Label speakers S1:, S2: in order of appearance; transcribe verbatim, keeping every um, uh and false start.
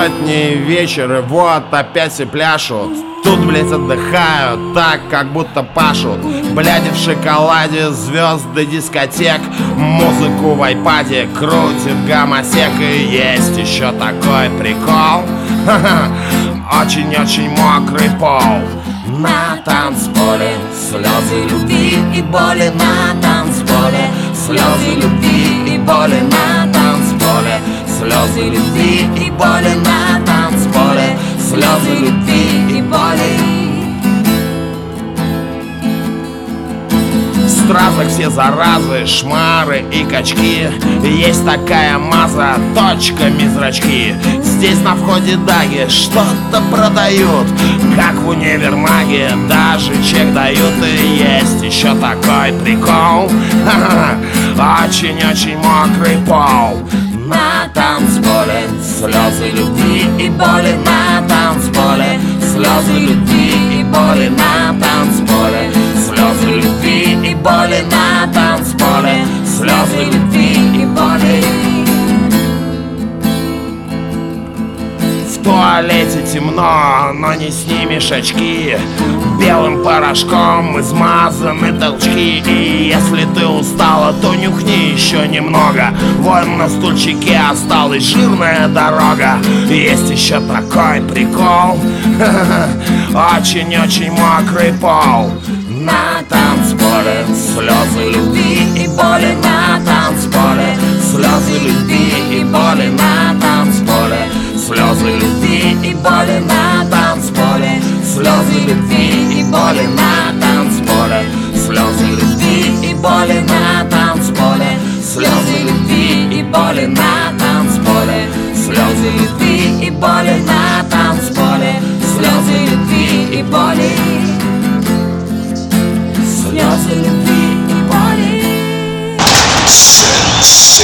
S1: субботний вечер, и вот опять все пляшут. Тут, блять, отдыхают, так, как будто пашут. Бляди в шоколаде, звезды дискотек, музыку в айпаде крутит гамасек. И есть еще такой прикол, очень-очень мокрый пол. На танцполе слезы любви и боли. На танцполе слезы любви и боли. На танцполе слезы любви и боли. На танцполе слезы любви и боли. Стразы все заразы, шмары и качки. Есть такая маза, точками зрачки. Здесь на входе даги что-то продают, как в универмаге, даже чек дают. И есть еще такой прикол, очень-очень мокрый пол. На танцполе слезы любви и боли. На танцполе слезы любви и боли. На танцполе слезы любви и боли. На танцполе слезы любви и боли. В туалете темно, но не снимешь очки. Белым порошком измазаны толчки. И если ты устала, то нюхни еще немного. Вон на стульчике осталась жирная дорога. Есть еще такой прикол, очень-очень мокрый пол. На танцполе слезы любви и боли. На танцполе слезы любви и боли. На танцполе слезы любви и боли. На танцполе слезы любви и боли. На танцполе слезы любви и боли. На танцполе слезы любви и боли. На танцполе слезы любви и боли. На танцполе слезы любви и боли. Слезы любви и боли.